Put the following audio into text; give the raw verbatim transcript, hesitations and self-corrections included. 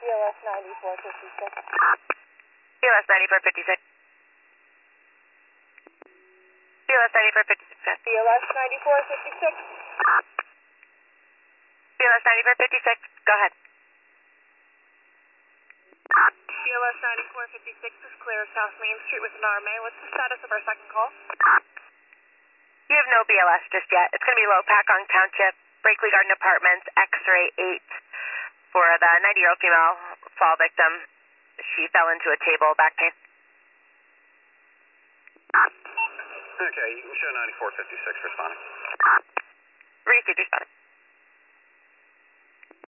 L S ninety-four fifty-six. B L S ninety-four fifty-six. B L S ninety-four fifty-six. B L S ninety-four fifty-six. B L S ninety-four fifty-six. Go ahead. B L S ninety-four fifty-six is clear South Main Street with an R M A. What's the status of our second call? You have no B L S just yet. It's going to be Low Packong Township, Brakely Garden Apartments, X-ray eight for the ninety-year-old female fall victim. She fell into a table, back pain. Okay, you can show ninety-four fifty-six responding. Received, responding.